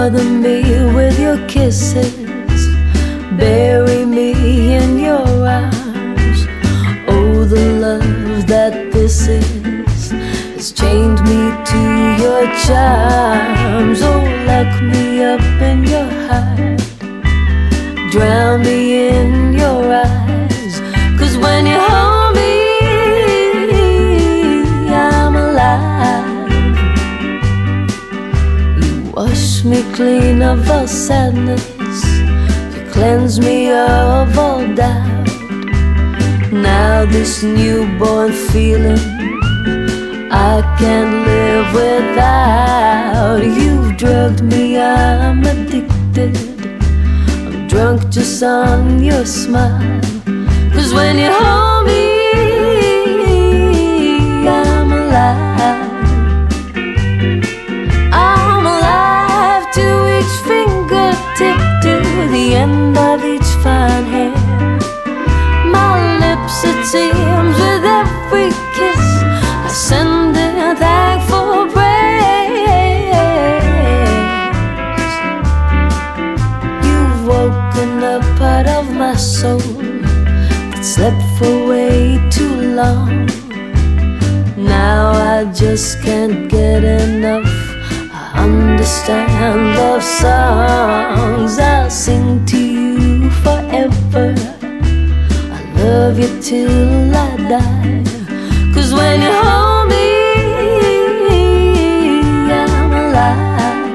Smother me with your kisses, bury me in your arms. Oh, the love that this is has chained me to your charms. Oh, lock me up in your heart, drown me in your eyes. 'Cause when you hold me, I'm alive. You wash me clean of all sadness, you cleanse me of all doubt. Now this newborn feeling I can't live without. You've drugged me, I'm addicted, I'm drunk just on your smile. 'Cause when you hold me, I'm alive. I'm alive to each fingertip, to the end of each fine hair. My lips, it seems, with every kiss I send a thankful praise. You've woken up part of my soul that slept for way too long. Now I just can't get enough. I understand love songs, I'll sing to you forever. I love you till I die. 'Cause when you hold me, I'm alive.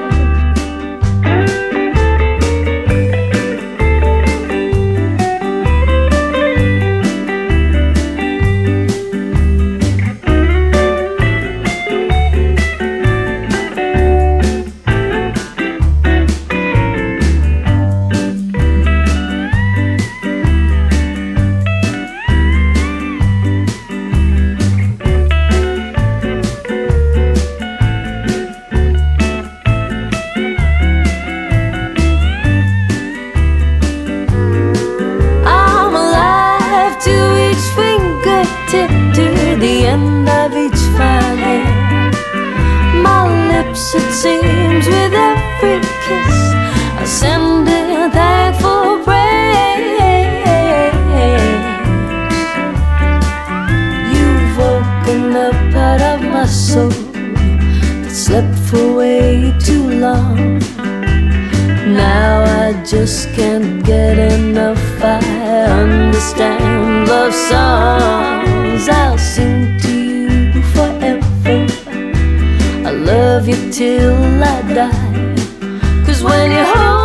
To the end of each fine hair. My lips, it seems, with every kiss I send a thankful praise. You've woken up part of my soul that slept for way too long. Now I just can't get enough. I understand love songs, I'll sing to you forever. I love you till I die. 'Cause when you hold